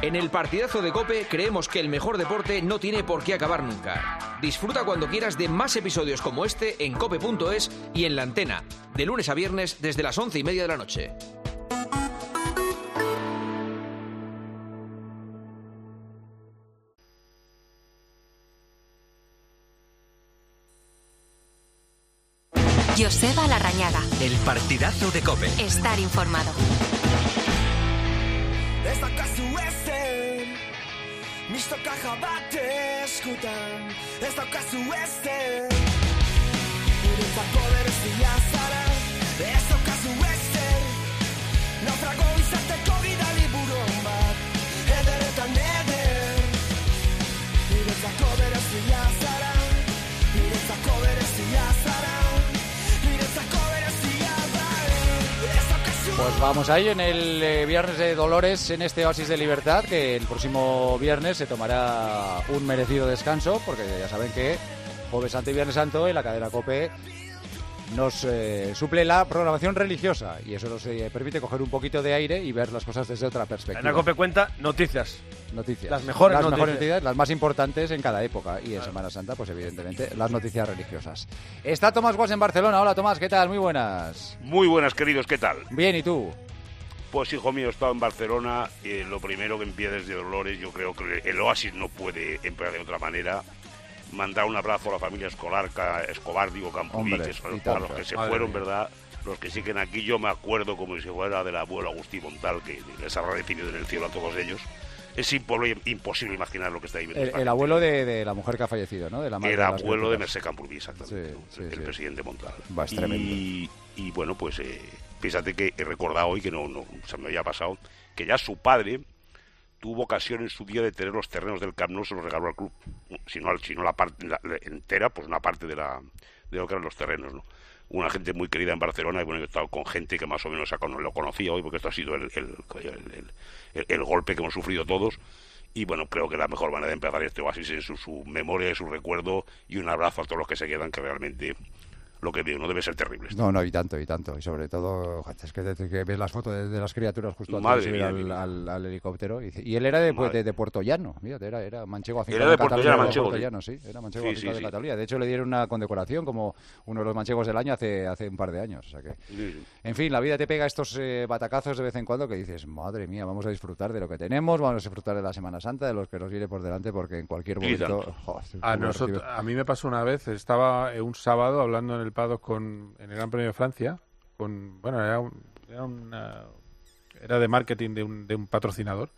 En el partidazo de COPE creemos que el mejor deporte no tiene por qué acabar nunca. Disfruta cuando quieras de más episodios como este en cope.es y en La Antena, de lunes a viernes desde las 11:30 de la noche. Joseba Larrañaga. El partidazo de COPE. Estar informado. Ez daukazu ezer, mistoka jabate eskutan. Ez daukazu ezer, guretzako berezia zara. Ez daukazu ezer, naufrago izateko gidali buron bat. Ederetan eder, guretzako berezia zara. Guretzako berezia zara. Pues vamos a ello en el Viernes de Dolores, en este Oasis de Libertad, que el próximo viernes se tomará un merecido descanso, porque ya saben que Jueves Santo y Viernes Santo en la cadena COPE nos suple la programación religiosa y eso nos permite coger un poquito de aire y ver las cosas desde otra perspectiva. En la COPE cuenta noticias. Las mejores noticias, las más importantes en cada época. Y en Semana Santa, pues evidentemente, las noticias religiosas. Está Tomás Guas en Barcelona. Hola, Tomás, ¿qué tal? Muy buenas. Muy buenas, queridos, ¿qué tal? Bien, ¿y tú? Pues, hijo mío, he estado en Barcelona. Lo primero que empieza desde Dolores, yo creo que el Oasis no puede empezar de otra manera. Mandar un abrazo a la familia Escobar, Camprubí, a los que se fueron, ¿verdad? Los que siguen aquí, yo me acuerdo como si fuera del abuelo Agustín Montal, que les ha recibido en el cielo a todos ellos. Es imposible imaginar lo que está viviendo. El abuelo de la mujer que ha fallecido, ¿no? De la madre el abuelo de Mercè Camprubí, exactamente. Sí, el presidente Montal. Es tremendo. Y bueno, pues fíjate que he recordado hoy, que no se me había pasado, que ya su padre tuvo ocasión en su día de tener los terrenos del Camp Nou, se los regaló al club. Si no la parte entera, pues una parte de lo que eran los terrenos, ¿no? Una gente muy querida en Barcelona, y bueno, he estado con gente que más o menos lo conocía hoy, porque esto ha sido el golpe que hemos sufrido todos. Y bueno, creo que la mejor manera de empezar este Oasis es su memoria, su recuerdo, y un abrazo a todos los que se quedan, que realmente lo que digo no debe ser terrible. No, y tanto. Y sobre todo, es que ves las fotos de las criaturas justo antes de subir al helicóptero. Y él era de Puerto Llano, fíjate, era manchego afincado. Era de Puerto Llano, sí. Era manchego afincado de Cataluña. De hecho, le dieron una condecoración como uno de los manchegos del año hace un par de años. O sea que, en fin, la vida te pega estos batacazos de vez en cuando que dices, madre mía, vamos a disfrutar de lo que tenemos, vamos a disfrutar de la Semana Santa, de los que nos viene por delante, porque en cualquier momento... A mí me pasó una vez, estaba un sábado hablando en el paddock en el Gran Premio de Francia, era de marketing de un patrocinador,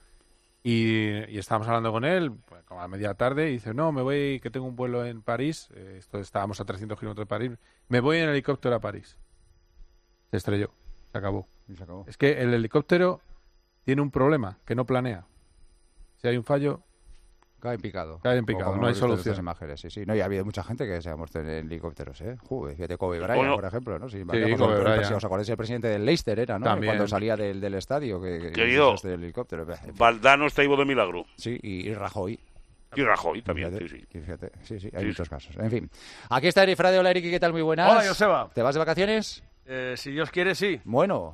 y estábamos hablando con él pues, como a media tarde, y dice, no, me voy, que tengo un vuelo en París, estábamos a 300 kilómetros de París, me voy en helicóptero a París. Se estrelló, se acabó. Es que el helicóptero tiene un problema, que no planea. Si hay un fallo... Cae en picado, no hay solución. Imágenes, sí. No, y ha habido mucha gente que se ha muerto en helicópteros, Joder, fíjate, Kobe Bryant, por ejemplo, ¿no? Si Kobe Bryant. ¿Os acordáis del presidente del Leicester, era, no? También. Cuando salía del estadio, querido, del helicóptero. Valdano está vivo de milagro. Sí, y Rajoy. Y Rajoy también, fíjate, sí, hay muchos casos. En fin, aquí está Eri Frade. Hola, Eriki, ¿qué tal? Muy buenas. Hola, Joseba. ¿Te vas de vacaciones? Si Dios quiere, sí. Bueno.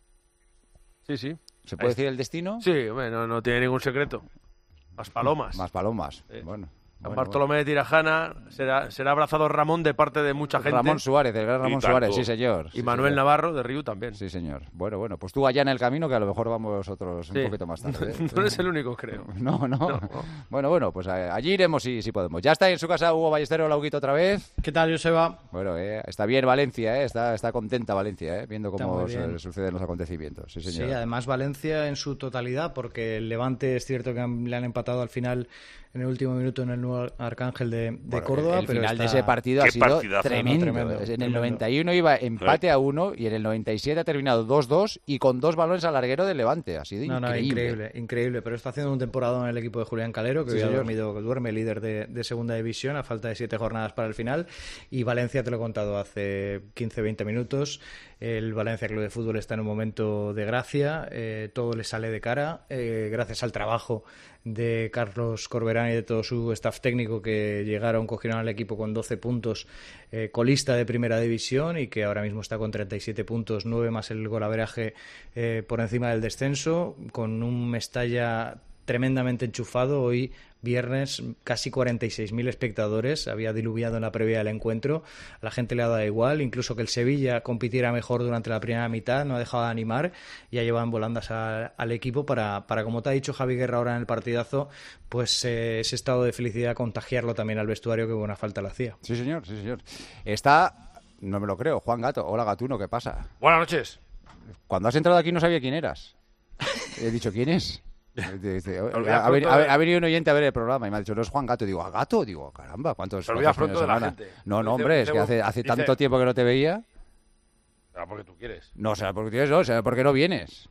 Sí. ¿Se puede decir el destino? Sí, hombre, no tiene ningún secreto. Más palomas. Bueno. San Bartolomé de Tirajana será abrazado Ramón de parte de mucha gente. Ramón Suárez, el gran Ramón Suárez, sí señor. Y Manuel Navarro de Riu también. Sí señor. Bueno, pues tú allá en el camino, que a lo mejor vamos otros un poquito más tarde. No eres el único, creo. No. Bueno, pues allí iremos si podemos. Ya está en su casa Hugo Ballesteros, Lauguito, otra vez. ¿Qué tal, Joseba? Bueno, está bien Valencia, está contenta Valencia, viendo cómo suceden los acontecimientos. Sí, señor. Sí, además Valencia en su totalidad, porque el Levante es cierto que le han empatado al final en el último minuto en el nuevo Arcángel de Córdoba. El final de ese partido ha sido tremendo. En el 91 iba empate a 1 y en el 97 ha terminado 2-2 y con 2 balones al larguero del Levante. Ha sido increíble. Pero está haciendo un temporada en el equipo de Julián Calero, que duerme líder de segunda división a falta de 7 jornadas para el final. Y Valencia, te lo he contado hace 15-20 minutos. El Valencia Club de Fútbol está en un momento de gracia. Todo le sale de cara gracias al trabajo de Carlos Corberán y de todo su staff técnico, que cogieron al equipo con 12 puntos, colista de primera división, y que ahora mismo está con 37 puntos, 9 más el golaveraje por encima del descenso, con un Mestalla tremendamente enchufado. Hoy, viernes, casi 46.000 espectadores. Había diluviado en la previa del encuentro. A la gente le ha dado igual. Incluso que el Sevilla compitiera mejor durante la primera mitad. No ha dejado de animar. Ya llevan volandas al equipo para, como te ha dicho Javi Guerra ahora en el partidazo, pues ese estado de felicidad contagiarlo también al vestuario, que buena falta le hacía. Sí, señor, sí, señor. Está, no me lo creo, Juan Gato. Hola, Gatuno, ¿qué pasa? Buenas noches. Cuando has entrado aquí no sabía quién eras. He dicho, ¿quién es? Ha venido un oyente a ver el programa y me ha dicho, no es Juan Gato. Digo, ¿a Gato? Digo, caramba, ¿cuántos fines de semana? No, hombre, es que hace tanto tiempo que no te veía. Será porque tú quieres. No, será porque quieres, no, será porque no vienes.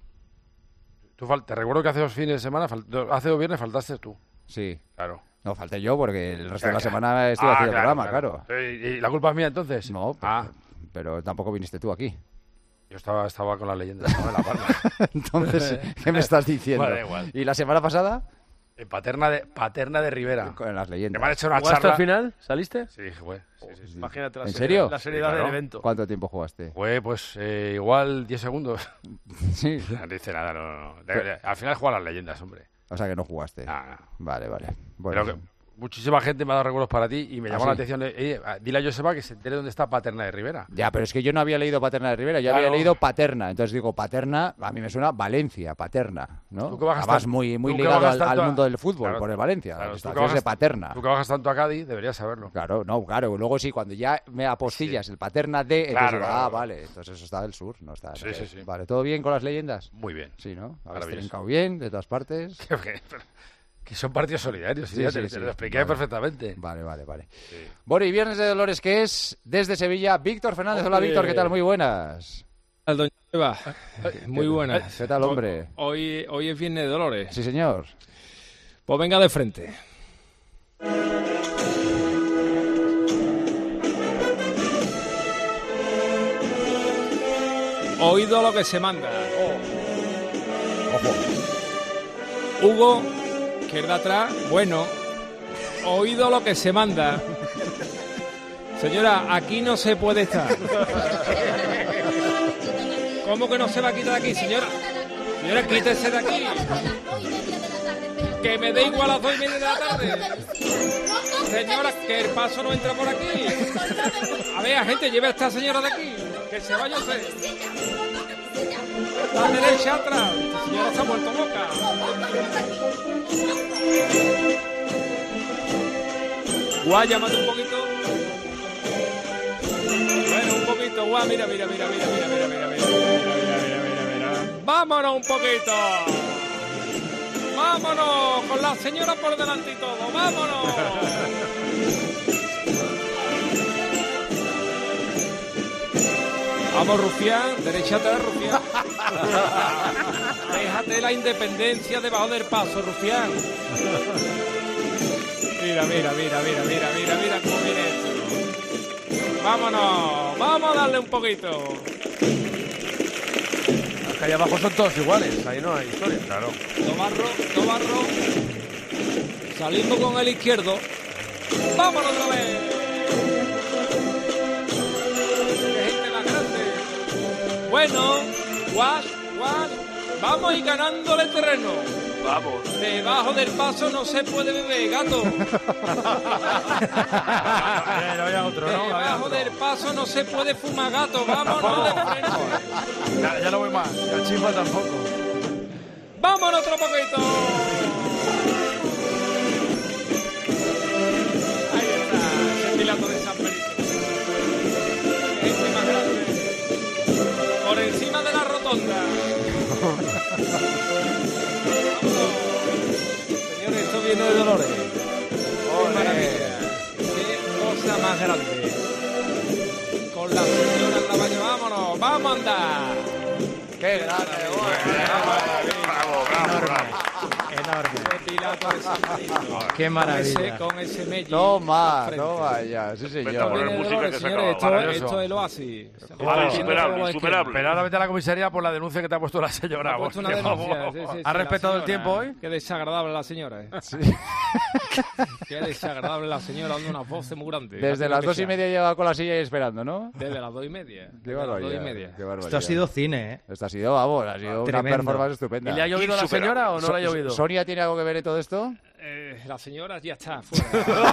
Te recuerdo que hace 2 fines de semana, hace 2 viernes faltaste tú. Sí. Claro. No, falté yo porque el resto de la semana estuve haciendo el programa, claro. ¿Y la culpa es mía entonces? No, pero tampoco viniste tú aquí. Yo estaba con las leyendas, ¿no? En la palma. Entonces, ¿qué me estás diciendo? Vale, igual. ¿Y la semana pasada? En Paterna de Rivera. Con las leyendas. Me han hecho una ¿Jugaste charla. al final? ¿Saliste? Sí, jugué. Sí. Imagínate ¿En serio? La seriedad del evento. ¿Cuánto tiempo jugaste? Jugué, pues, igual 10 segundos. Sí. No dice nada, no. Al final juegan las leyendas, hombre. O sea que no jugaste. No. Vale. Bueno. Pero muchísima gente me ha dado recuerdos para ti y me llamó la atención. Dile a Joseba que se entere dónde está Paterna de Rivera. Ya, pero es que yo no había leído Paterna de Rivera, yo había leído Paterna. Entonces digo, Paterna, a mí me suena Valencia, Paterna, ¿no? Además, muy ligado al mundo del fútbol, por el Valencia. Claro, Estaciones de Paterna. Tú que bajas tanto a Cádiz, deberías saberlo. Claro. Luego sí, cuando ya me apostillas el Paterna de... Entonces digo, vale, entonces eso está del sur, no está... Sí. Vale, ¿todo bien con las leyendas? Muy bien. Sí, ¿no? Habéis trincado bien, de todas partes. Que son partidos solidarios, te lo expliqué perfectamente. Vale. Sí. Bueno, y Viernes de Dolores, ¿qué es? Desde Sevilla, Víctor Fernández. Hola, Víctor, ¿qué tal? Muy buenas. Doña Eva, muy buenas. ¿Qué tal, hombre? Hoy es Viernes de Dolores. Sí, señor. Pues venga de frente. Oído lo que se manda. Ojo. Hugo, izquierda atrás, bueno, oído lo que se manda. Señora, aquí no se puede estar. ¿Cómo que no se va a quitar de aquí, señora? Señora, quítese de aquí. Que me dé igual a las 2:30 de la tarde. Señora, que el paso no entra por aquí. A ver, gente, lleve a esta señora de aquí. Que se vaya usted. La derecha atrás. La señora se ha vuelto loca. Guay, llámate un poquito. Bueno, un poquito, guay, mira. Vámonos un poquito. Vámonos, con la señora por delante y todo. Vámonos. Vamos, Rufián, derecha atrás, Rufián. Déjate la independencia debajo del paso, Rufián. Mira cómo viene esto. Vámonos, vamos a darle un poquito. Que ahí abajo son todos iguales, ahí no hay historia. Claro. Tobarro. Salimos con el izquierdo. Vámonos otra vez. Qué gente más grande. Bueno, guas. Vamos y ganándole terreno. Vamos. Debajo del paso no se puede beber, gato. Debajo del paso no se puede fumar, gato. Vámonos de frente. Ya no voy más. Y al chispa tampoco. Vámonos otro poquito. Ahí está, ese pilato de San Benito. Este más grande. Por encima de la rotonda. Señores, esto viene de Dolores. ¡Qué maravilla! ¡Qué cosa más grande! Con la señora en la baña, vámonos, vamos a andar. ¡Qué grande! Bravo. Enorme. Ese pilato Qué maravilla. Con ese mello. Toma ya, sí señor. Poner música que se acaba. Esto es el oasis. Insuperable. Pero ahora vete a la comisaría por la denuncia que te ha puesto la señora. Ha puesto una denuncia. Sí, ¿Ha respetado el tiempo hoy? Qué desagradable la señora. Sí. Qué desagradable la señora, dando una voz muy grande. Desde las 2:30 lleva con la silla ahí esperando, ¿no? Desde las 2:30. Qué barbaridad. Esto ha sido cine, ¿eh? Esto ha sido, vamos, ha sido una performance estupenda. ¿Y le ha llovido a la señora o no le ha llovido? ¿Sonia tiene algo que ver en todo esto? La señora ya está fuera.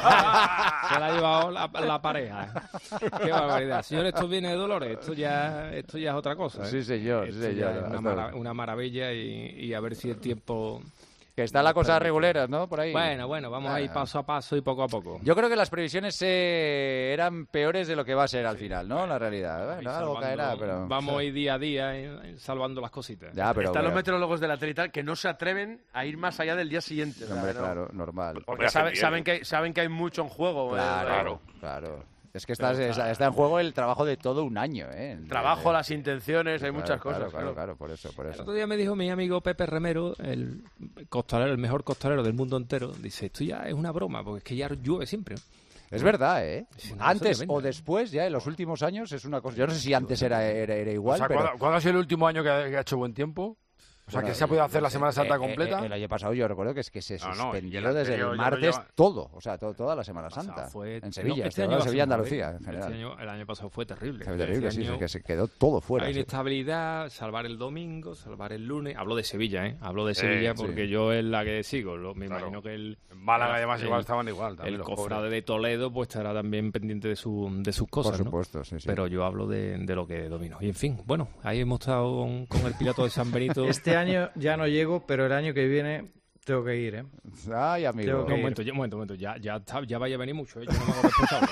Se la ha llevado la pareja. Qué barbaridad. Señor, esto viene de Dolores. Esto ya es otra cosa. Sí, señor. Esto ya es una maravilla y a ver si el tiempo... Que está la cosa regulera, ¿no? Por ahí. Bueno, vamos a ir paso a paso y poco a poco. Yo creo que las previsiones eran peores de lo que va a ser al final, ¿no? La realidad. Bueno, algo caerá, pero... Vamos a ir día a día salvando las cositas. Ya, pero están los meteorólogos de la tele y tal que no se atreven a ir más allá del día siguiente. Hombre, claro, normal. Porque saben que hay mucho en juego. Claro. Es que está en juego el trabajo de todo un año, ¿eh? El trabajo, las intenciones, hay muchas cosas. Claro, por eso. El otro día me dijo mi amigo Pepe Remero, el costalero, el mejor costalero del mundo entero, dice, esto ya es una broma, porque es que ya llueve siempre. Es verdad, ¿eh? Antes tremenda, o después, ya en los últimos años, es una cosa... Yo no sé si antes era igual, o sea, pero... ¿cuándo ha sido el último año que ha hecho buen tiempo? O sea, que se ha podido hacer la Semana Santa completa. El año pasado yo recuerdo que se suspendió y desde el martes todo, o sea, toda la Semana Santa. En Sevilla, Sevilla, Andalucía, en general. El año pasado fue terrible. Fue terrible, sí, que se quedó todo fuera. Hay inestabilidad, salvar el domingo, salvar el lunes. Hablo de Sevilla, ¿eh? Hablo de Sevilla porque yo es la que sigo. Me imagino que en Málaga además igual estaban igual. El cofrade de Toledo pues estará también pendiente de sus cosas, por supuesto, sí. Pero yo hablo de lo que domino. Y en fin, bueno, ahí hemos estado con el piloto de San Benito. Este año ya no llego, pero el año que viene tengo que ir, ¿eh? Ay, amigo. Un momento. Ya vaya a venir mucho, ¿eh? Yo no me hago responsable.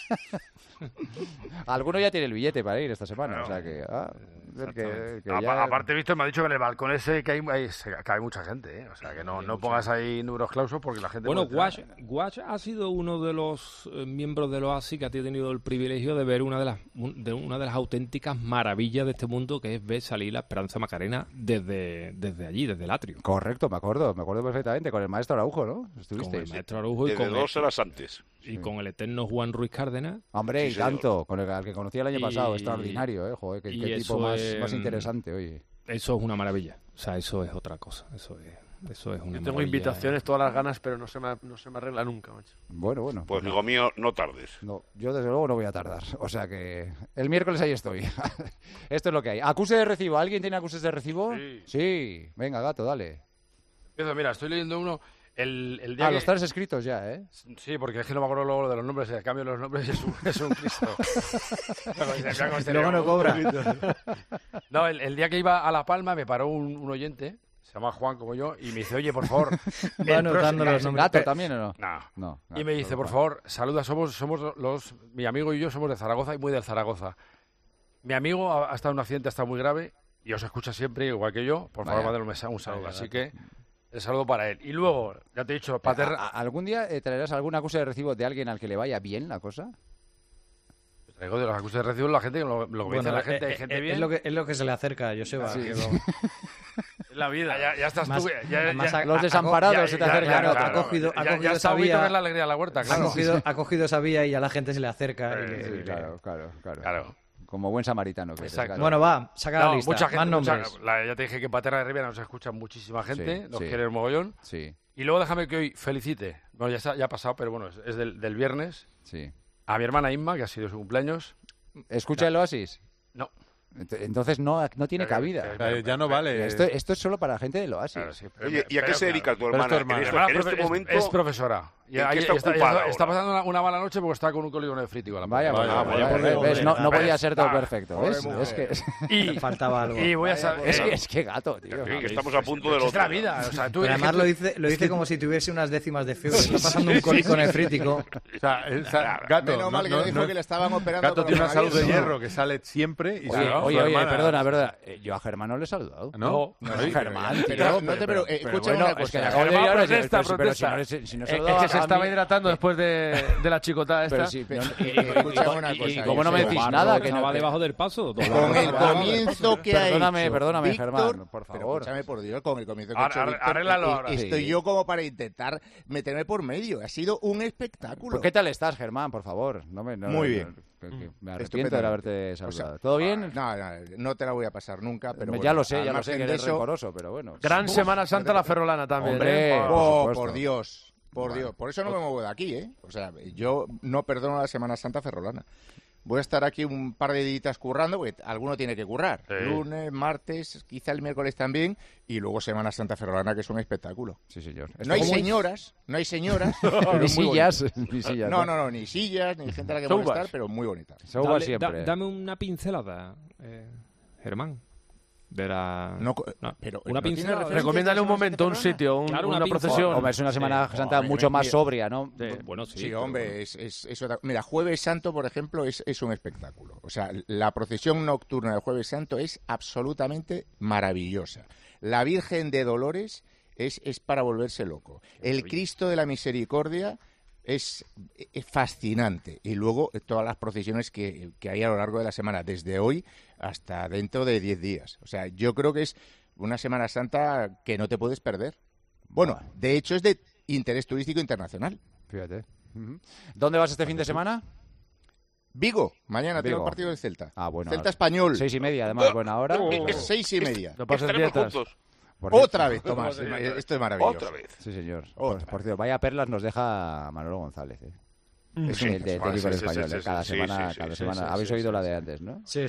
Alguno ya tiene el billete para ir esta semana, o sea que... Aparte, Víctor me ha dicho que en el balcón ese que hay mucha gente, ¿eh? O sea, que no pongas ahí números clausos porque la gente... Bueno, Guach ha sido uno de los miembros de los ASI que ha tenido el privilegio de ver una de las auténticas maravillas de este mundo, que es ver salir la Esperanza Macarena desde allí, desde el atrio. Correcto, me acuerdo perfectamente, con el maestro Araujo, ¿no? Con el maestro Araujo y con 2 horas antes. Y con el eterno Juan Ruiz Cárdenas. Hombre, y tanto, con el que conocí el año pasado, extraordinario, ¿eh? Joder, qué tipo más interesante, oye. Eso es una maravilla, o sea, eso es otra cosa, eso es una Yo tengo maravilla. invitaciones, todas las ganas, pero no se me arregla nunca, macho. Bueno. Pues amigo mío, no tardes. No, yo desde luego no voy a tardar, o sea que el miércoles ahí estoy. Esto es lo que hay. Acuse de recibo, ¿alguien tiene acuses de recibo? Sí, venga, gato, dale. Empiezo, mira, estoy leyendo uno... El día los 3 escritos ya, ¿eh? Sí, porque es que no me acuerdo luego de los nombres. El cambio de los nombres es un Cristo. Luego no cobra. No, el día que iba a La Palma me paró un oyente, se llama Juan como yo, y me dice, oye, por favor... ¿Va anotando los nombres? ¿Gato también o no? No. Y me dice, por favor, saluda, somos mi amigo y yo somos de Zaragoza y muy del Zaragoza. Mi amigo ha estado en un accidente, ha estado muy grave, y os escucha siempre, igual que yo. Por favor, mándale un saludo. Así que... El saludo para él. Y luego, ya te he dicho, ¿algún día traerás alguna acusa de recibo de alguien al que le vaya bien la cosa? Traigo de los acusos de recibo la gente, lo que dice la gente, hay gente bien. Es lo que se le acerca, Joseba. Sí. Es la vida. Ya estás tú. Los desamparados se te acercan. Ha cogido esa vía. Que es la alegría de la huerta, claro. Ha cogido esa vía y a la gente se le acerca. Claro. Como buen samaritano. Exacto. Bueno, va, saca la lista. Mucha gente, más nombres. Ya te dije que en Paterna de Ribera nos escucha muchísima gente, nos quiere el mogollón. Sí. Y luego déjame que hoy felicite, bueno, ya ha pasado, pero bueno, es del viernes, a mi hermana Inma, que ha sido su cumpleaños. ¿Escucha el Oasis? No. Entonces no tiene cabida. Ya no vale. Esto es solo para gente del Oasis. Claro, sí, oye, ¿y a qué se dedica tu hermana? En este momento es profesora. Y está pasando una mala noche porque está con un cólico nefrítico. Vaya, no podía ser todo perfecto. ¿Ves? Y faltaba algo. Y voy a saber. Es que gato, tío. Que estamos a punto de lo Es la vida. O sea, pero además lo dice como si tuviese unas décimas de fiebre. Está pasando un cólico nefrítico. Gato. Menos mal que no dijo que le estaban operando. Gato tiene una salud de hierro que sale siempre. Oye, perdona. Yo a Germán no le he saludado. No, Germán, pero no te preocupes. Escúchame una cosa. Protesta. Pero si no he saludado a se estaba hidratando después de la chicotada esta. Pero sí, escúchame una cosa. ¿Y cómo no me decís nada? Que estaba debajo del paso. Con el comienzo que ha hecho Perdóname, Víctor, Germán, por pero favor. escúchame, por Dios, con el comienzo que ha hecho Víctor, Arréglalo ahora. estoy yo como para intentar meterme por medio. Ha sido un espectáculo. ¿Qué tal estás, Germán? Por favor. Muy bien. Me arrepiento de haberte saludado. ¿Todo bien? No te la voy a pasar nunca, pero ya lo sé, al margen que de eres eso, rencoroso, pero bueno. Gran Semana Santa la ferrolana también. Hombre, por Dios. Por Dios. Por eso no me muevo de aquí, ¿eh? O sea, yo no perdono la Semana Santa ferrolana. Voy a estar aquí un par de días currando, porque alguno tiene que currar. Sí. Lunes, martes, quizá el miércoles también, y luego Semana Santa ferrolana, que es un espectáculo. Sí, señor. No hay señoras, ni sillas. No, ni sillas, ni gente a la que molestar, pero muy bonita. Siempre. Dame una pincelada, Germán. De la... una pincelada. Recomiéndale un momento, un sitio, una procesión. Hombre, es una Semana Santa mucho más sobria, ¿no? Bueno, sí. Sí, hombre, es otra... Mira, Jueves Santo, por ejemplo, es un espectáculo. O sea, la procesión nocturna del Jueves Santo es absolutamente maravillosa. La Virgen de Dolores es para volverse loco. El Cristo de la Misericordia es fascinante. Y luego todas las procesiones que hay a lo largo de la semana, desde hoy hasta dentro de 10 días. O sea, yo creo que es una Semana Santa que no te puedes perder. Bueno, de hecho es de interés turístico internacional. Fíjate. ¿Dónde vas este fin de semana? Vigo. Mañana tengo el partido del Celta. Bueno. Celta Español. 6:30, además, buena hora. 6:30. No pases dietas. Otra vez, Tomás. Esto es maravilloso. Otra vez. Sí, señor. Por cierto, vaya perlas nos deja Manolo González. Es el técnico del Español. Cada semana. Habéis oído la de antes, ¿no? Sí.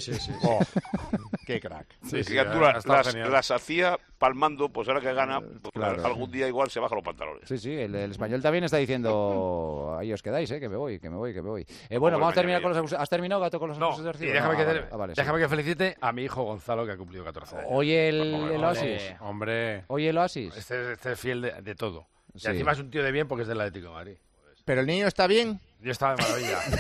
Qué crack. Criaturas las hacía palmando, pues ahora que gana, pues algún día igual se baja los pantalones. Sí, el Español también está diciendo, ahí os quedáis, que me voy. Bueno, vamos a terminar con los... ¿Has terminado, Gato, con los acusados de Arcibo? Déjame que felicite a mi hijo Gonzalo, que ha cumplido 14 años. Oye, el Oasis. Hombre. Oye, el Oasis. Este es fiel de todo. Y encima es un tío de bien porque es del Atlético de Madrid. ¿Pero el niño está bien? Yo estaba de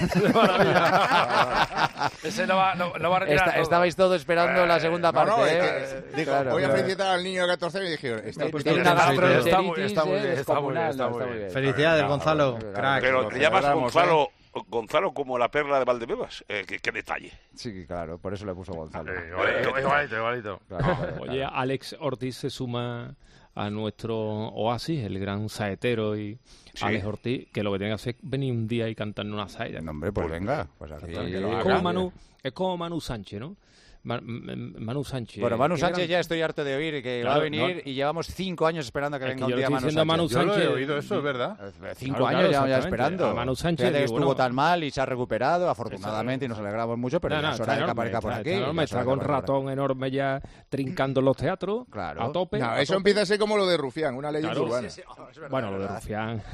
maravilla. Ese lo va a retirar. Estabais todos esperando la segunda parte. Voy a felicitar al niño de 14 años y dije... Tiene una gastroenteritis. Está muy bien. Felicidades, Gonzalo. Crack. Pero te llamas Gonzalo como la perla de Valdebebas. Qué detalle. Sí, claro, por eso le puso Gonzalo. Igualito. Oye, Alex Ortiz se suma a nuestro Oasis, el gran saetero y Alex Ortiz, que lo que tiene que hacer es venir un día y cantarnos una saeta. No, hombre, pues venga. Pues aquí es como Manu Sánchez, ¿no? Manu Sánchez. Bueno, Manu Sánchez ya estoy harto de oír que va a venir y llevamos 5 años esperando que venga un día Manu Sánchez. Yo lo he oído, eso es verdad. 5 años ya esperando. A Manu Sánchez. Fíjate que estuvo tan mal y se ha recuperado, afortunadamente, y nos alegramos mucho, pero ya es hora de que aparezca por aquí. Está con ratón enorme ya trincando los teatros a tope. No, eso empieza a ser como lo de Rufián, una leyenda urbana. Bueno, lo de Rufián.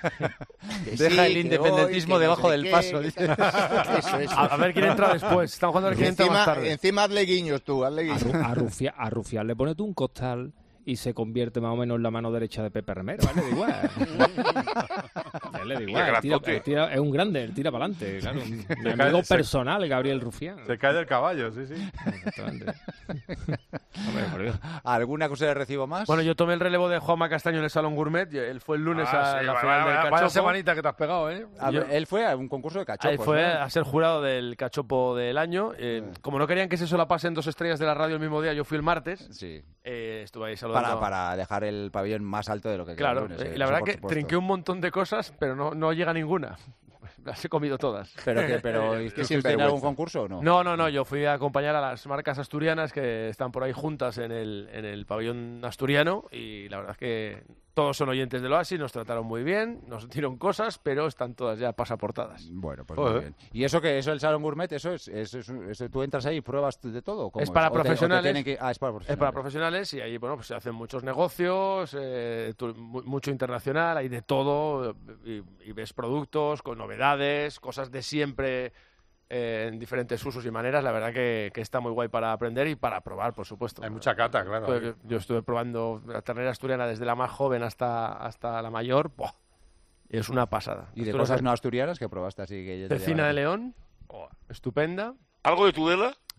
Deja el independentismo debajo del paso. A ver quién entra después. Estamos jugando a ver quién entra más tarde. Encima hazle guiños tú, hazle guiños. A Rufián le pones tú un costal y se convierte más o menos en la mano derecha de Pepe Remero. Le da igual. Le da igual. Es un grande, él tira para adelante. Claro. Mi amigo personal, Gabriel Rufián. Se cae del caballo, sí. ¿Alguna cosa de recibo más? Bueno, yo tomé el relevo de Juanma Castaño en el Salón Gourmet. Él fue el lunes a la final del cachopo. Vaya semanita que te has pegado, ¿eh? Él fue a un concurso de cachopos. Él fue a ser jurado del cachopo del año. Como no querían que se solapasen 2 estrellas de la radio el mismo día, yo fui el martes. Sí. Estuve ahí saludando. Para dejar el pabellón más alto de lo que claro, el lunes. La verdad que trinqué un montón de cosas, pero no llega ninguna. Las he comido todas. ¿Pero ¿estuviste en algún concurso o no? No, yo fui a acompañar a las marcas asturianas que están por ahí juntas en el pabellón asturiano y la verdad es que todos son oyentes del Oasis, nos trataron muy bien, nos dieron cosas, pero están todas ya pasaportadas. Bueno, pues muy bien. ¿Y eso qué? ¿Eso el Salón Gourmet? ¿Eso es tú entras ahí y pruebas de todo? Es para profesionales. Es para profesionales y ahí pues se hacen muchos negocios, mucho internacional, hay de todo y ves productos con novedades, cosas de siempre en diferentes usos y maneras. La verdad que está muy guay para aprender y para probar, por supuesto. Hay mucha cata, claro. Pues yo estuve probando la ternera asturiana desde la más joven hasta la mayor. ¡Buah! Es una pasada. ¿Y de cosas no asturianas que probaste así? Cecina de León, estupenda. ¿Algo de Tudela?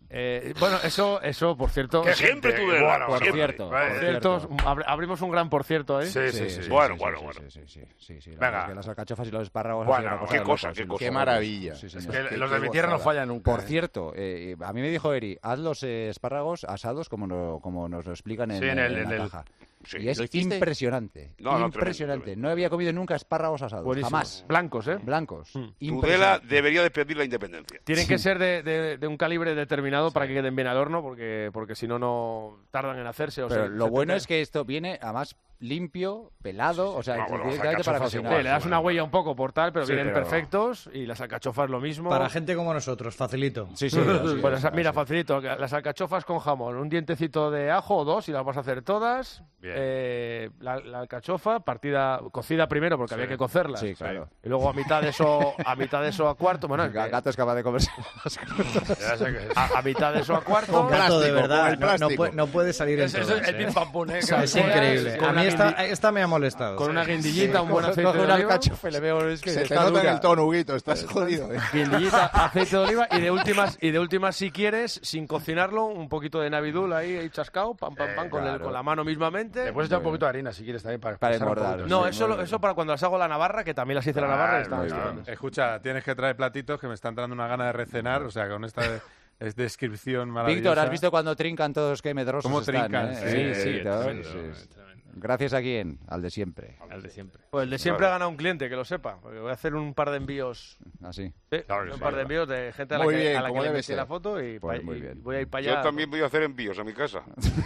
Bueno, eso, por cierto... Que siempre Tudela, Por siempre. cierto, abrimos un gran por cierto, ¿eh? Sí. Bueno. Sí. Venga. Las alcachofas y los espárragos... Bueno, han sido qué una cosa, de locos, qué Qué maravilla. Sí, Es señor. que los de mi tierra no fallan nunca. Por cierto, a mí me dijo Eri, haz los espárragos asados como nos lo explican en la caja. Sí. Y es ¿Lo hiciste? impresionante. No, impresionante. tremendo. No había comido nunca espárragos asados. Buenísimo. Jamás. Blancos, ¿eh? Blancos. Tudela Impresionante. debería de pedir la independencia. Tienen que ser de un calibre determinado para que queden bien al horno, porque si no tardan en hacerse. Pero lo bueno es que esto viene, además, limpio, pelado, o sea, bueno, directamente para alcachofas cocinar. Sí, le das una huella un poco por tal, pero Sí, vienen pero- perfectos, y las alcachofas lo mismo. Para gente como nosotros, facilito. Sí, sí. Bueno, mira, facilito, las alcachofas con jamón, un dientecito de ajo o 2 y las vas a hacer todas. Bien. La alcachofa cocida primero porque había que cocerlas. Sí, claro. Y luego a mitad de eso a cuarto, bueno, Gato es capaz de comerse las cosas. ya sé que a mitad de eso a cuarto. Con gato, de plástico, verdad, con el plástico. no puede salir en Eso es todas, el pim pam pum, ¿eh? O sea, es increíble. Con A una mí guindi- esta me ha molestado. con una guindillita, un buen aceite Coge de una oliva. alcachofa y le veo, es que Se te está nota en dura. el tono, Huguito, estás jodido. Guindillita, aceite de oliva y de últimas si quieres, sin cocinarlo, un poquito de navidul ahí chascado, pam, con claro. la mano mismamente. Le puedes echar un poquito de harina si quieres también para Para espesar un engordar. poquito. No, eso para cuando las hago la Navarra, que también las hice la Navarra y están muy bien. estupendas. Escucha, tienes que traer platitos que me están dando una gana de recenar, o sea, con esta descripción maravillosa. Víctor, ¿has visto cuando trincan todos qué medrosos ¿Cómo están? trincan? Sí, es ¿no? tremendo, Sí. es tremendo. Gracias a quién, al de siempre. Al de siempre. Pues el de siempre ha ganado un cliente, que lo sepa. Porque voy a hacer un par de envíos. Así. Sí, Claro que un sí, par de envíos de gente a la Muy que, bien, a la como que le debe metí ser. la foto y, Pues muy bien. voy a ir para allá. Yo también voy a hacer envíos a mi casa.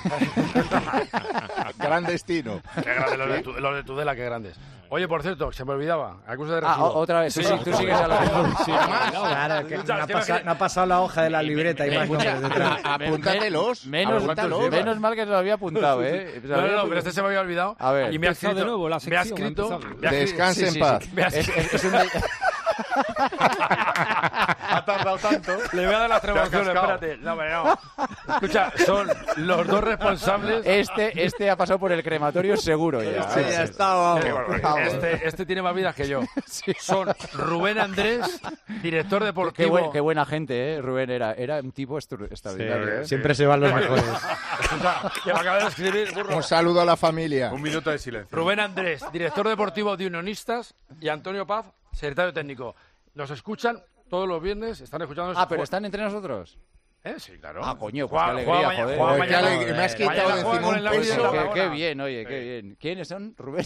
Gran destino. Qué grande, los de Tudela, qué grandes. Oye, por cierto, se me olvidaba. Acusa de recibo. Otra vez. Sí, tú sigues a la... Claro, que no ha pasado la hoja de la libreta y más nombres detrás. Apúntatelos. Menos mal que se lo había apuntado, ¿eh? No, pero este se me había olvidado. A ver. Y me ha Empezado escrito, de nuevo la me ha sección, escrito, ha empezado. me ha escrito- Descanse en sí, paz. me ha- Es un... Ha tardado tanto. Le voy a dar las Te has atribuciones, cascado. espérate. No, hombre, no. Escucha, son los dos responsables. Este ha pasado por el crematorio seguro ya. Sí, ya está, vamos. Qué barbaridad. Este tiene más vidas que yo. Son Rubén Andrés, director deportivo. Qué buena gente, ¿eh? Rubén era un tipo extraordinario, ¿eh? Siempre se van los mejores. Que me acaba de escribir, burro. Un saludo a la familia. Un minuto de silencio. Rubén Andrés, director deportivo de Unionistas, y Antonio Paz, secretario técnico. Nos escuchan todos los viernes, están escuchándonos. Ah, pero están entre nosotros. Sí, claro. Ah, coño, pues Juega- qué juega alegría, mañana- joder. juega Qué mañana- alegría, me has quitado mañana de juega encima con un el Navidad peso. de Tarragona. Qué bien, oye, qué bien. ¿Quiénes son? Rubén.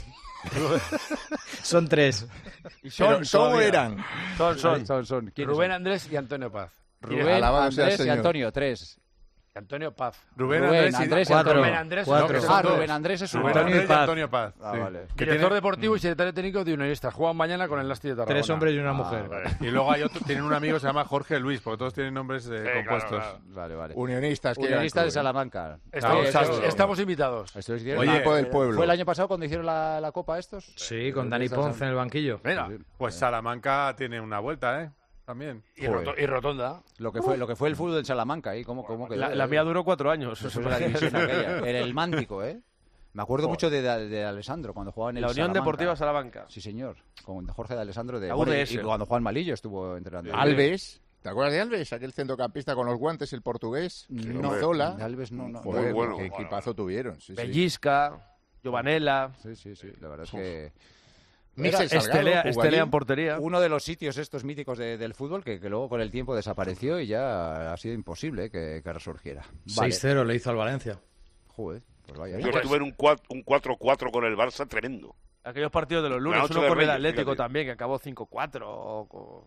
Son tres. Y Pero, ¿cómo todavía. eran? Son. ¿Quiénes Rubén son? Andrés y Antonio Paz. Rubén, Alabado sea el Andrés y Señor. Antonio, 3. Antonio Paz. Rubén, Rubén, Andrés Andrés y cuatro. Antonio. Rubén Andrés. Cuatro. no, que son dos. Rubén Andrés es Rubén uno. Antonio Andrés y Paz. Antonio Paz. Ah, sí. vale. Que Director tiene- deportivo y secretario técnico de Unionistas. Juegan mañana con el Nasti de Tarragona. Tres hombres y una mujer. Y luego hay otro, tienen un amigo que se llama Jorge Luis, porque todos tienen nombres compuestos. claro. Vale. Unionistas. que Unionistas eran, de Salamanca. Estamos invitados. Esto hicieron- Oye, Equipo del pueblo. ¿Fue el año pasado cuando hicieron la copa estos? Sí, con Dani Ponce en el banquillo. Mira. Pues Salamanca tiene una vuelta, También. Y Rotonda. Lo que fue el fútbol en Salamanca, ¿eh? ¿Cómo quedó? La mía duró 4 años. Eso es la división aquella. Era el Mántico, ¿eh? Me acuerdo mucho de Alessandro cuando jugaba en el La Unión Salamanca. Deportiva Salamanca. Sí, señor. Con Jorge de Alessandro de La bueno, UDS. y cuando Juan Malillo estuvo entrenando. Alves. ¿Te acuerdas de Alves? Aquel centrocampista con los guantes, el portugués. No, Zola. de Alves no. Joder, Muy bueno. qué equipazo tuvieron. Sí, sí. Bellisca, Giovanella, Sí. La verdad es que Michel Salgado jugó Estelea en allí. portería. uno de los sitios estos míticos del fútbol que luego con el tiempo desapareció y ya ha sido imposible que resurgiera. Vale. 6-0 le hizo al Valencia. Joder, pues vaya. Yo estuve en un 4-4 con el Barça tremendo. Aquellos partidos de los La lunes, noche uno de con el Reyes, Atlético fíjate. también, que acabó 5-4 o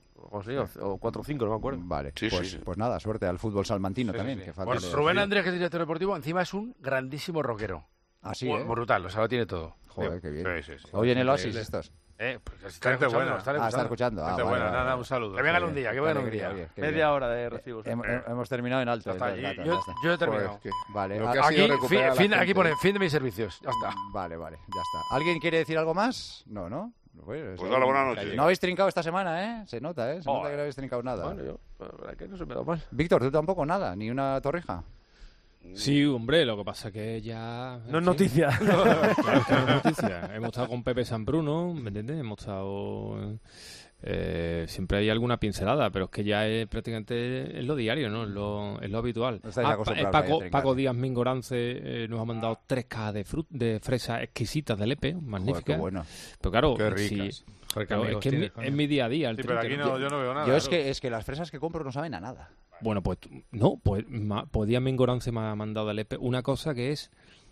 4-5, no me acuerdo. Vale, Sí, pues, sí. pues nada, suerte al fútbol salmantino también. Sí. Que falta Pues de- Rubén Andrés, que es director deportivo, encima es un grandísimo rockero. Así, ¿eh? Brutal, o sea, lo tiene todo. Joder, qué bien. Sí, sí. Hoy en el Oasis estos. Pues están Gente escuchando, buena. están Está escuchando. escuchando. Gente vale, buena, vale. nada, un saludo. Que vengan un día, que Qué vengan un alegría, día. qué Media bien. hora de recibos. Hemos terminado en alto. Ya está. entonces, Yo ya está. he terminado. Joder, que- Vale, lo que ha Aquí, sido recuperar a la aquí gente. pone fin de mis servicios. Ya está. Vale, ya está. ¿Alguien quiere decir algo más? No. Pues dale, buenas noches. No habéis trincado esta semana, ¿eh? Se nota, ¿eh? Se nota Joder. que no habéis trincado nada. Bueno, yo, la verdad que no se me da mal. Víctor, tú tampoco nada, ni una torrija. Sí, hombre, lo que pasa que ya... No es en fin. noticia. Claro, es que no es noticia. Hemos estado con Pepe San Bruno, ¿me entiendes? Hemos estado siempre hay alguna pincelada, pero es que ya es prácticamente lo diario, ¿no? Es lo habitual. Paco Díaz Mingorance nos ha mandado 3 cajas de fresas exquisitas de Lepe, magníficas. Qué bueno. Pero claro, qué ricas. Claro, es que es mi día a día. Sí, pero aquí yo no veo nada. Yo es que las fresas que compro no saben a nada. Bueno, pues Díaz Mingorance me ha mandado de Lepe una cosa que es...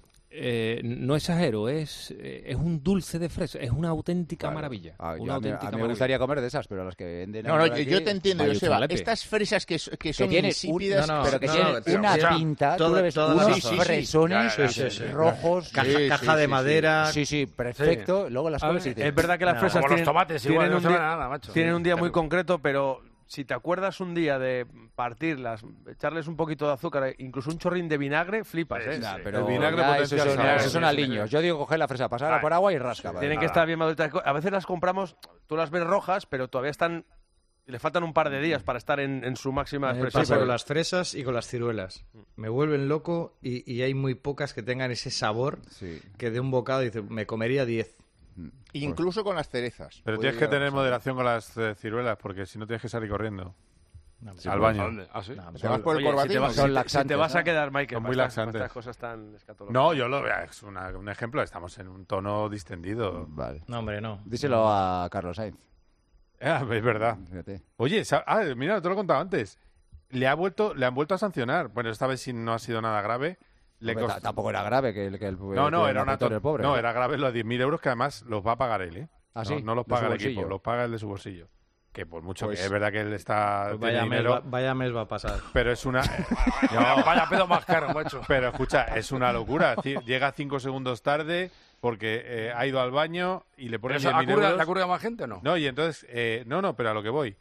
no exagero, es un dulce de fresa, es una auténtica maravilla. A mí me gustaría comer de esas, pero las que venden... Yo te entiendo, Joseba. Estas fresas que son insípidas, pero que tienen una pinta, tú le ves unos fresones rojos... Caja de madera... Sí, perfecto. Luego las comes y es verdad que las fresas como los tomates, igual, no saben nada, macho. Tienen un día muy concreto, pero... Si te acuerdas un día de partirlas, echarles un poquito de azúcar, incluso un chorrín de vinagre, flipas, ¿eh? Pero el vinagre potencia el sabor. Esos son aliños. Yo digo coger la fresa, pasarla por agua y rasca. Tienen que estar bien maduritas. A veces las compramos, tú las ves rojas, pero todavía están... Le faltan un par de días para estar en su máxima expresión. Pasa con las fresas y con las ciruelas. Me vuelven loco y hay muy pocas que tengan ese sabor que de un bocado dice, me comería 10. Incluso con las cerezas. Pero tienes que tener moderación con las ciruelas, porque si no tienes que salir corriendo al baño. ¿Sí? Te vas por el corbatín. Si te vas a quedar, Michael, son muy laxantes. Estas cosas tan escatológicas. No, yo lo veo, es un ejemplo, estamos en un tono distendido. Vale. No, hombre, no. Díselo a Carlos Sainz. Es verdad. Fíjate. Oye, mira, te lo he contado antes. Le han vuelto a sancionar. Bueno, esta vez sí no ha sido nada grave. Tampoco era grave que el No, era el pobre. No, era grave los 10.000 euros que además los va a pagar él, ¿eh? ¿Ah, sí? No los paga el equipo, los paga el de su bolsillo. Que por mucho que es verdad que él está... Pues vaya mes va a pasar. Pero es una... Vaya pedo más caro, macho. Pero escucha, es una locura. Llega 5 segundos tarde porque ha ido al baño y le ponen 10.000 euros. ¿La curva más gente o no? No, y entonces... no, pero a lo que voy.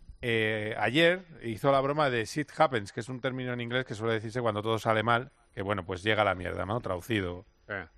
Ayer hizo la broma de shit happens, que es un término en inglés que suele decirse cuando todo sale mal, que bueno, pues llega la mierda, ¿no? Traducido.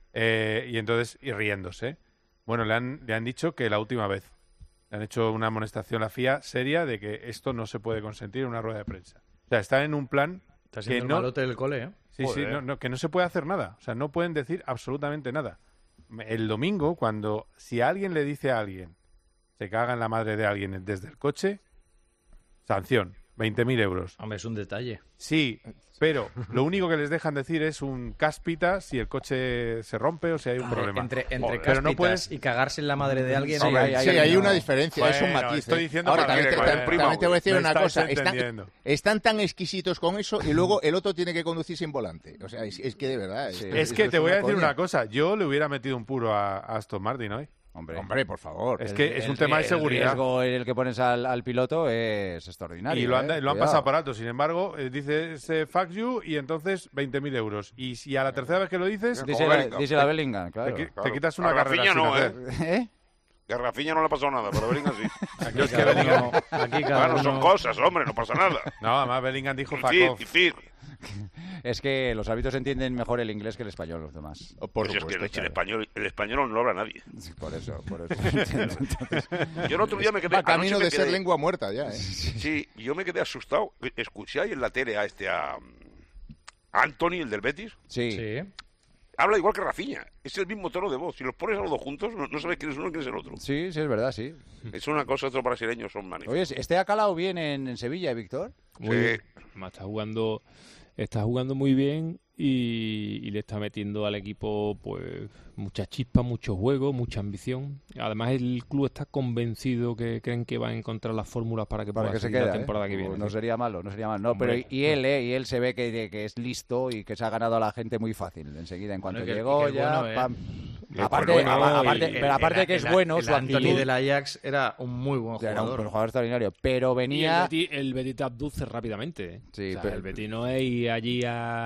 Y entonces, y riéndose. Bueno, le han dicho que la última vez. Le han hecho una amonestación a la FIA seria de que esto no se puede consentir en una rueda de prensa. O sea, están en un plan... Está siendo el malote del cole, ¿eh? Sí, que no se puede hacer nada. O sea, no pueden decir absolutamente nada. El domingo, si alguien le dice a alguien, se caga en la madre de alguien desde el coche, sanción, 20.000 euros. Hombre, es un detalle. Sí, pero lo único que les dejan decir es un cáspita si el coche se rompe o si hay un problema. Entre cáspitas no puedes... y cagarse en la madre de alguien... Sí, hay una diferencia, es un matiz. Estoy diciendo ahora, también te voy a decir una cosa. Están tan exquisitos con eso y luego el otro tiene que conducir sin volante. O sea, es que de verdad... Es que te voy a decir una cosa. Yo le hubiera metido un puro a Aston Martin hoy. Hombre, por favor. Es que es un tema de seguridad. El riesgo en el que pones al piloto es extraordinario. Y lo han pasado por alto. Sin embargo, dices fuck you y entonces 20.000 euros. Y si a la tercera vez que lo dices... Díselo a Bellingham, claro. Te quitas una carrera sin hacer. Que a Rafinha no le ha pasado nada, pero a Bellingham sí. Es que Bellingham... Bueno, son cosas, hombre, no pasa nada. No, además Bellingham dijo fuck off. Es que los árbitros entienden mejor el inglés que el español, los demás. Por supuesto, es que el español no lo habla nadie. Por eso. Entonces, yo el otro día me quedé... A camino de ser lengua muerta ya, ¿eh? Sí, yo me quedé asustado. Escuché ahí en la tele a Anthony, el del Betis. Sí. Habla igual que Rafinha. Es el mismo tono de voz. Si los pones a los dos juntos, no sabes quién es uno y quién es el otro. Sí, es verdad, sí. Es una cosa, otros brasileños son magníficos. Oye, ha calado bien en Sevilla, Víctor. Muy bien. Está jugando muy bien y le está metiendo al equipo pues mucha chispa, mucho juego, mucha ambición. Además el club está convencido que creen que va a encontrar las fórmulas para que pueda seguir la temporada que viene. No sería malo. No, pero y él se ve que es listo y que se ha ganado a la gente muy fácil. Enseguida, en cuanto llegó ya... Aparte que es bueno, su actitud. Anthony del Ajax era un muy buen jugador. Era un jugador extraordinario, pero venía... Y el Betis te abduce rápidamente. Sí, pero el Betis no es ir allí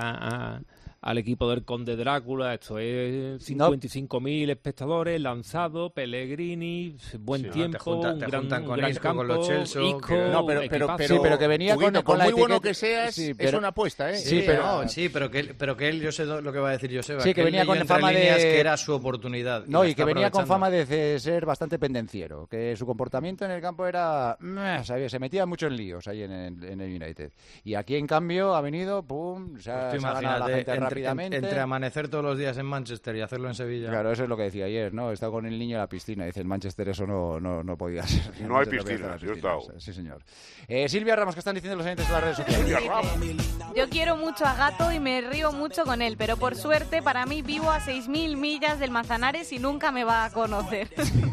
al equipo del Conde Drácula. Esto es 55.000 espectadores, lanzado, Pellegrini, buen tiempo, un gran campo, con los Chelsea. Pero que venía con la muy etiqueta, bueno que seas, es una apuesta, ¿eh? Pero que él, yo sé lo que va a decir Joseba. Sí, que venía con fama de... que era su oportunidad. Y que venía con fama de ser bastante pendenciero, que su comportamiento en el campo era... se metía mucho en líos ahí en el United. Y aquí, en cambio, ha venido, pum, se ha ganado a la gente rápido. rápidamente. Entre amanecer todos los días en Manchester y hacerlo en Sevilla. Claro, eso es lo que decía ayer, ¿no? He estado con el niño en la piscina. Dice, en Manchester eso no podía ser. No hay piscina, yo he estado. Sí, señor. Silvia Ramos, ¿qué están diciendo los oyentes de las redes sociales? Yo quiero mucho a Gato y me río mucho con él, pero por suerte para mí vivo a 6.000 millas del Manzanares y nunca me va a conocer.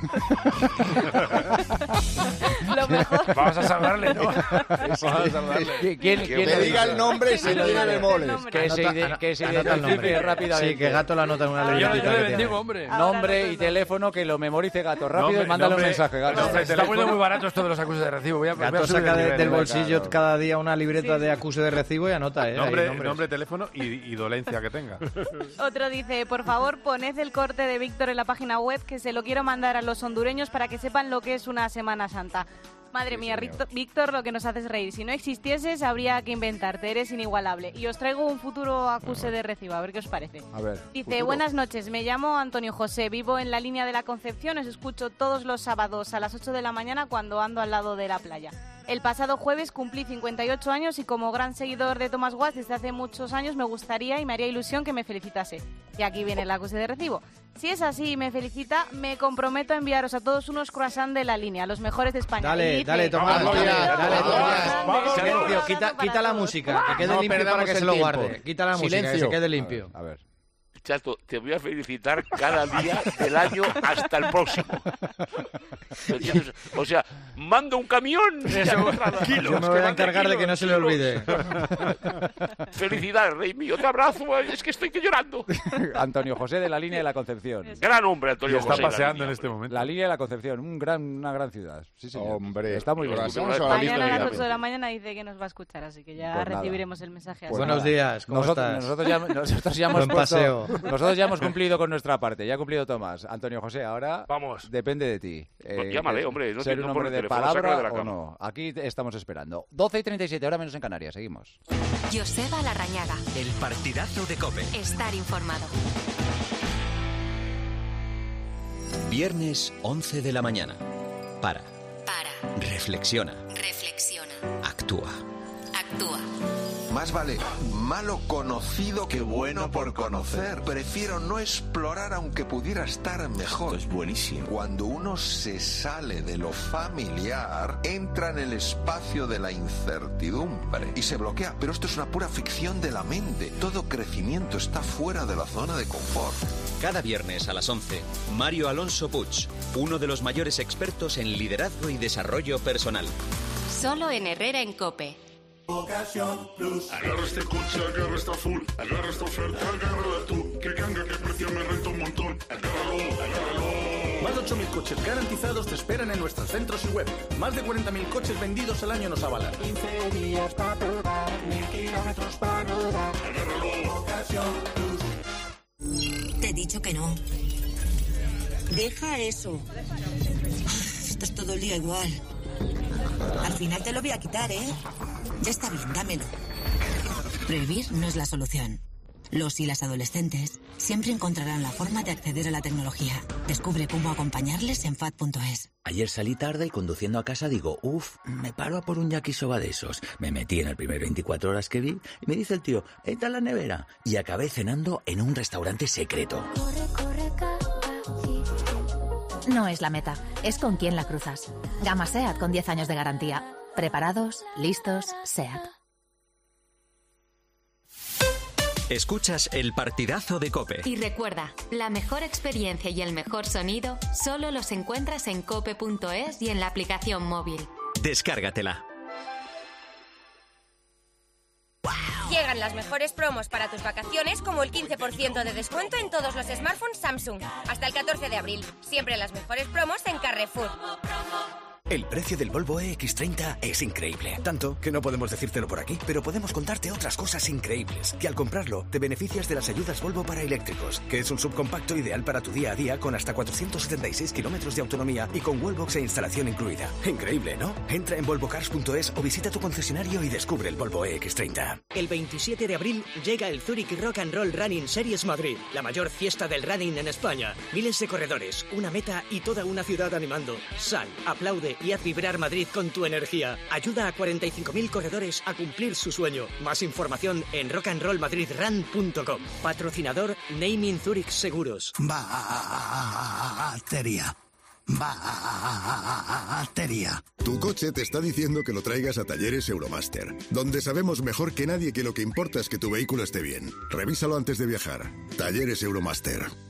Lo mejor. Vamos a salvarle, ¿no? ¿Quién le diga el nombre y se lo diga de moles. Que se identifique rápidamente. Sí, que Gato lo anota en una libretita. Yo le bendigo, hombre. Nombre y teléfono, que lo memorice Gato rápido y mándale un mensaje, Gato. Se está poniendo muy barato esto de los acuses de recibo. Gato saca del bolsillo cada día una libreta de acuse de recibo y anota, Nombre, teléfono y dolencia que tenga. Otro dice, por favor, poned el corte de Víctor en la página web, que se lo quiero mandar a los hondureños para que sepan lo que es una Semana Santa. Madre mía, Víctor, lo que nos haces reír. Si no existieses, habría que inventarte. Eres inigualable. Y os traigo un futuro acuse de recibo, a ver qué os parece. A ver. Dice, futuro. Buenas noches, me llamo Antonio José, vivo en la línea de la Concepción, os escucho todos los sábados a las 8 de la mañana cuando ando al lado de la playa. El pasado jueves cumplí 58 años y como gran seguidor de Thomas Watts desde hace muchos años me gustaría y me haría ilusión que me felicitase. Y aquí viene el acuse de recibo. Si es así y me felicita, me comprometo a enviaros a todos unos croissants de la línea, los mejores de España. Dale, Tomás. Silencio, quita la música, que quede limpio para que se lo guarde. Quita la música, que se quede limpio. A ver. Chato, te voy a felicitar cada día del año hasta el próximo. O sea, mando un camión. Yo me voy a encargar de que no se le olvide. Felicidades, rey mío. Te abrazo. Es que estoy llorando. Antonio José de la línea de la Concepción. Gran hombre, Antonio José. Está paseando en este momento. La línea de la Concepción, una gran ciudad. Sí, señor. Hombre, está muy bien. Mañana a las 8 de la mañana dice que nos va a escuchar, así que ya recibiremos el mensaje. Pues buenos días, ¿cómo estás? Nosotros ya hemos paseo. Nosotros ya hemos cumplido con nuestra parte, ya ha cumplido Tomás. Antonio José, ahora vamos. Depende de ti. Llámale, hombre. No ser un hombre de palabra o no. Aquí estamos esperando. 12:37, ahora menos en Canarias. Seguimos. Joseba Larrañaga. El partidazo de COPE. Estar informado. Viernes 11 de la mañana. Para. Reflexiona. Actúa. Más vale malo conocido que bueno por conocer. Prefiero no explorar aunque pudiera estar mejor. Esto es buenísimo. Cuando uno se sale de lo familiar, entra en el espacio de la incertidumbre y se bloquea. Pero esto es una pura ficción de la mente. Todo crecimiento está fuera de la zona de confort. Cada viernes a las 11, Mario Alonso Puig, uno de los mayores expertos en liderazgo y desarrollo personal. Solo en Herrera en COPE. Ocasión Plus. Agarra este coche, agarra esta full, agarra esta oferta, agárrala tú. Que canga, que precio me renta un montón. Agárralo. Más de 8.000 coches garantizados te esperan en nuestros centros y web. Más de 40.000 coches vendidos al año nos avalan. 15 días para probar, 1.000 kilómetros para rodar. Agárralo. Ocasión Plus. Te he dicho que no. Deja eso. Estás todo el día igual. Al final te lo voy a quitar, ¿eh? Ya está bien, dámelo. Prohibir no es la solución. Los y las adolescentes siempre encontrarán la forma de acceder a la tecnología. Descubre cómo acompañarles en FAD.es. Ayer salí tarde y conduciendo a casa digo, me paro a por un yakisoba de esos. Me metí en el primer 24 horas que vi y me dice el tío, entra en la nevera. Y acabé cenando en un restaurante secreto. No es la meta, es con quién la cruzas. Gama SEAT con 10 años de garantía. Preparados, listos, SEAT. Escuchas el partidazo de COPE. Y recuerda, la mejor experiencia y el mejor sonido solo los encuentras en cope.es y en la aplicación móvil. Descárgatela. Llegan las mejores promos para tus vacaciones, como el 15% de descuento en todos los smartphones Samsung. Hasta el 14 de abril. Siempre las mejores promos en Carrefour. El precio del Volvo EX30 es increíble. Tanto que no podemos decírtelo por aquí, pero podemos contarte otras cosas increíbles. Que al comprarlo te beneficias de las ayudas Volvo para eléctricos, que es un subcompacto ideal para tu día a día con hasta 476 kilómetros de autonomía y con wallbox e instalación incluida. Increíble, ¿no? Entra en volvocars.es o visita tu concesionario y descubre el Volvo EX30. El 27 de abril llega el Zurich Rock and Roll Running Series Madrid, la mayor fiesta del running en España. Miles de corredores, una meta y toda una ciudad animando. Sal, aplaude y haz vibrar Madrid con tu energía. Ayuda a 45.000 corredores a cumplir su sueño. Más información en rockandrollmadridrun.com. Patrocinador Naming Zurich Seguros. Batería. Batería. Tu coche te está diciendo que lo traigas a Talleres Euromaster, donde sabemos mejor que nadie que lo que importa es que tu vehículo esté bien. Revísalo antes de viajar. Talleres Euromaster.